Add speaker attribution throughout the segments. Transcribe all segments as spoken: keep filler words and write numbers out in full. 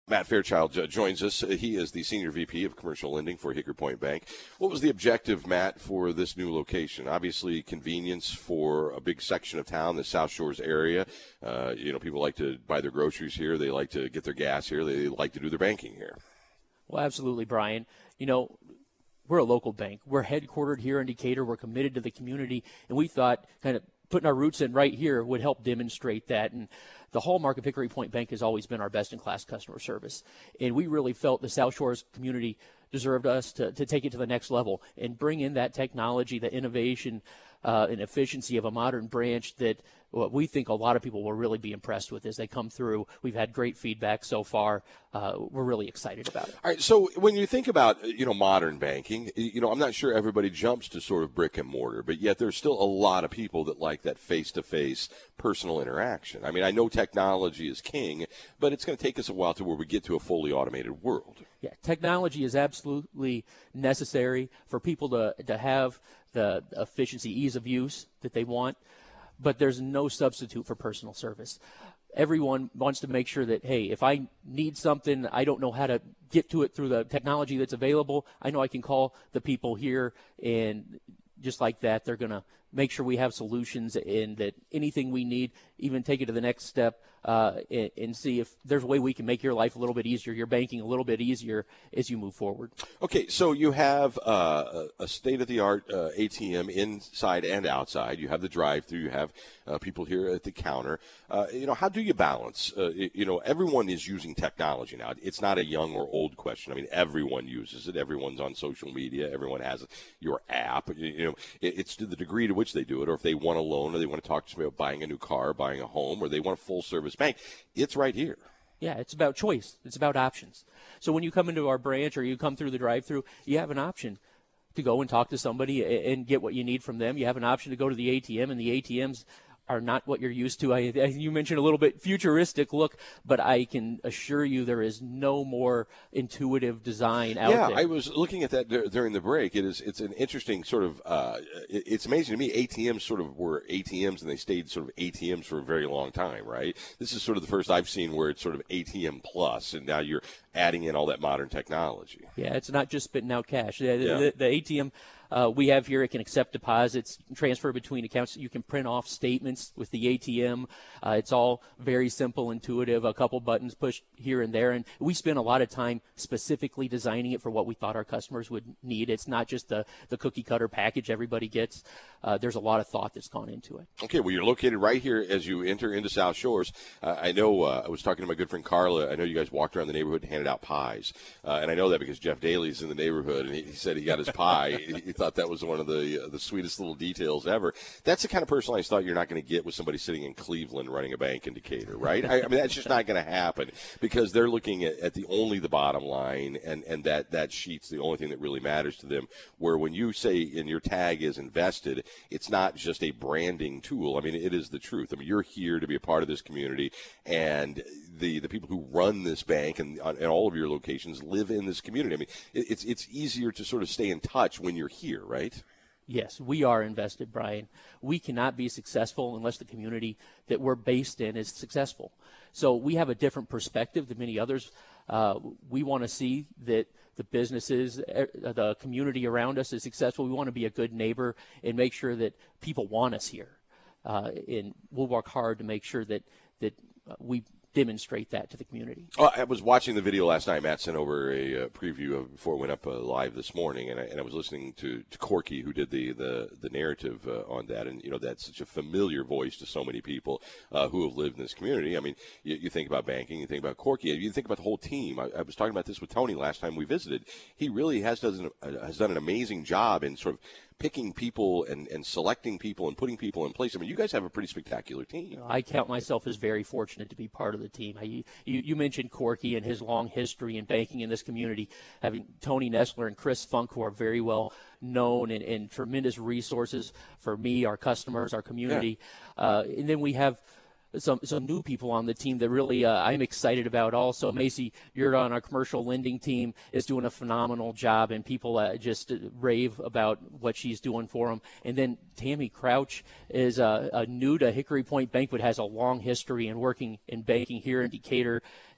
Speaker 1: Matt Fairchild uh, joins us. Uh, he is the Senior V P of Commercial Lending for Hickory Point Bank. What was the objective, Matt, for this new location? Obviously, convenience for a big section of town, the South Shores area. Uh, you know, people like to buy their groceries here. They like to get their gas here. They like to do their banking here.
Speaker 2: Well, absolutely, Brian. You know, we're a local bank. We're headquartered here in Decatur. We're committed to the community, and we thought kind of putting our roots in right here would help demonstrate that. And the hallmark of Hickory Point Bank has always been our best-in-class customer service. And we really felt the South Shores community deserved us to, to take it to the next level and bring in that technology, the innovation, uh, and efficiency of a modern branch that what we think a lot of people will really be impressed with as they come through. We've had great feedback so far. Uh, we're really excited about it.
Speaker 1: All right, so when you think about, you know, modern banking, you know, I'm not sure everybody jumps to sort of brick and mortar, but yet there's still a lot of people that like that face-to-face personal interaction. I mean, I know technology is king, but it's going to take us a while to where we get to a fully automated world.
Speaker 2: Yeah, technology is absolutely necessary for people to, to have the efficiency, ease of use that they want, but there's no substitute for personal service. Everyone wants to make sure that, hey, if I need something, I don't know how to get to it through the technology that's available, I know I can call the people here, and just like that, they're going to make sure we have solutions and that anything we need, even take it to the next step uh, and, and see if there's a way we can make your life a little bit easier, your banking a little bit easier as you move forward.
Speaker 1: Okay, so you have uh, a state-of-the-art uh, A T M inside and outside. You have the drive-through. You have uh, people here at the counter. Uh, you know, how do you balance? Uh, you know, everyone is using technology now. It's not a young or old question. I mean, everyone uses it. Everyone's on social media. Everyone has your app. You, you know, it, it's to the degree to which they do it, or if they want a loan, or they want to talk to somebody about buying a new car, buying a home, or they want a full-service bank. It's right here.
Speaker 2: Yeah, it's about choice. It's about options. So when you come into our branch or you come through the drive-through, you have an option to go and talk to somebody and get what you need from them. You have an option to go to the A T M, and the A T Ms are not what you're used to. I, you mentioned a little bit futuristic look, but I can assure you there is no more intuitive design out
Speaker 1: yeah,
Speaker 2: there.
Speaker 1: Yeah, I was looking at that d- during the break. It is, it's an interesting sort of, uh, it, it's amazing to me, A T Ms sort of were A T Ms and they stayed sort of A T Ms for a very long time, right? This is sort of the first I've seen where it's sort of A T M plus, and now you're adding in all that modern technology.
Speaker 2: Yeah, it's not just spitting out cash. The,
Speaker 1: yeah.
Speaker 2: the, the A T M Uh, we have here, it can accept deposits, transfer between accounts. You can print off statements with the A T M. Uh, it's all very simple, intuitive, a couple buttons pushed here and there. And we spent a lot of time specifically designing it for what we thought our customers would need. It's not just the, the cookie cutter package everybody gets. Uh, there's a lot of thought that's gone into it.
Speaker 1: Okay, well, you're located right here as you enter into South Shores. Uh, I know uh, I was talking to my good friend Carla. I know you guys walked around the neighborhood and handed out pies. Uh, and I know that because Jeff Daly's in the neighborhood, and he, he said he got his pie. he, thought that was one of the uh, the sweetest little details ever. That's the kind of personalized thought you're not going to get with somebody sitting in Cleveland running a bank in Decatur, right? I, I mean, that's just not going to happen because they're looking at, at the only the bottom line, and, and that, that sheet's the only thing that really matters to them, where when you say in your tag is invested, it's not just a branding tool. I mean, it is the truth. I mean, you're here to be a part of this community, and the, the people who run this bank and, and all of your locations live in this community. I mean, it, it's, it's easier to sort of stay in touch when you're here, right?
Speaker 2: Yes, we are invested, Brian. We cannot be successful unless the community that we're based in is successful. So we have a different perspective than many others. Uh, we want to see that the businesses, the community around us is successful. We want to be a good neighbor and make sure that people want us here. Uh, and we'll work hard to make sure that, that we demonstrate that to the community.
Speaker 1: Oh, I was watching the video last night. Matt sent over a uh, preview of before it went up uh, live this morning, and I, and I was listening to, to Corky, who did the the, the narrative uh, on that. And, you know, that's such a familiar voice to so many people uh, who have lived in this community. I mean, you, you think about banking, you think about Corky, you think about the whole team. I, I was talking about this with Tony last time we visited. He really has done, has done an amazing job in sort of picking people and, and selecting people and putting people in place. I mean, you guys have a pretty spectacular team.
Speaker 2: I count myself as very fortunate to be part of the team. I, you, you mentioned Corky and his long history in banking in this community. Having Tony Nestler and Chris Funk, who are very well known and, and tremendous resources for me, our customers, our community. Yeah. Uh, and then we have some some new people on the team that really uh, I'm excited about also. Macy, you're on our commercial lending team, is doing a phenomenal job, and people uh, just rave about what she's doing for them. And then Tammy Crouch is uh, uh, new to Hickory Point Bank, but has a long history in working in banking here in Decatur.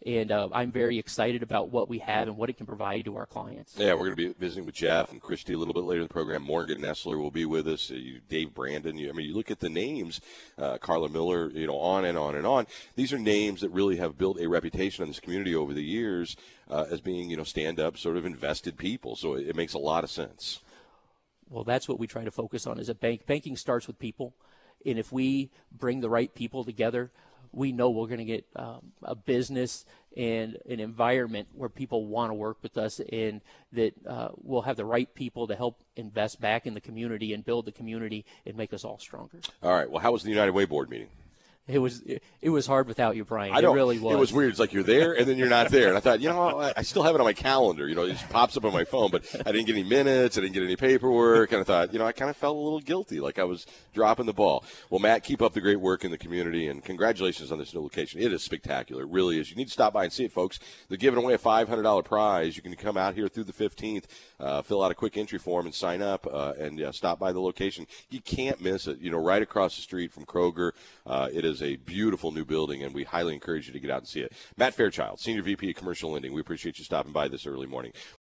Speaker 2: and uh, I'm very excited about what we have and what it can provide to our clients.
Speaker 1: Yeah, we're going to be visiting with Jeff and Christy a little bit later in the program. Morgan Nestler will be with us. Uh, you, Dave Brandon. You, I mean, you look at the names, uh, Carla Miller, you know, on and on and on. These are names that really have built a reputation in this community over the years uh, as being, you know, stand-up, sort of invested people. So it, it makes a lot of sense.
Speaker 2: Well, that's what we try to focus on as a bank. Banking starts with people, and if we bring the right people together, we know we're going to get um, a business and an environment where people want to work with us, and that uh, we'll have the right people to help invest back in the community and build the community and make us all stronger.
Speaker 1: All right. Well, how was the United Way board meeting?
Speaker 2: It was it, it was hard without you, Brian.
Speaker 1: I
Speaker 2: It
Speaker 1: don't,
Speaker 2: really was.
Speaker 1: It was weird. It's like you're there and then you're not there. And I thought, you know, I, I still have it on my calendar. You know, it just pops up on my phone, but I didn't get any minutes. I didn't get any paperwork. And I thought, you know, I kind of felt a little guilty, like I was dropping the ball. Well, Matt, keep up the great work in the community, and congratulations on this new location. It is spectacular. It really is. You need to stop by and see it, folks. They're giving away a five hundred dollars prize. You can come out here through the fifteenth, uh, fill out a quick entry form and sign up, uh, and uh, stop by the location. You can't miss it. You know, right across the street from Kroger. Uh, it is a beautiful new building, and we highly encourage you to get out and see it. Matt Fairchild, Senior V P of Commercial Lending, we appreciate you stopping by this early morning.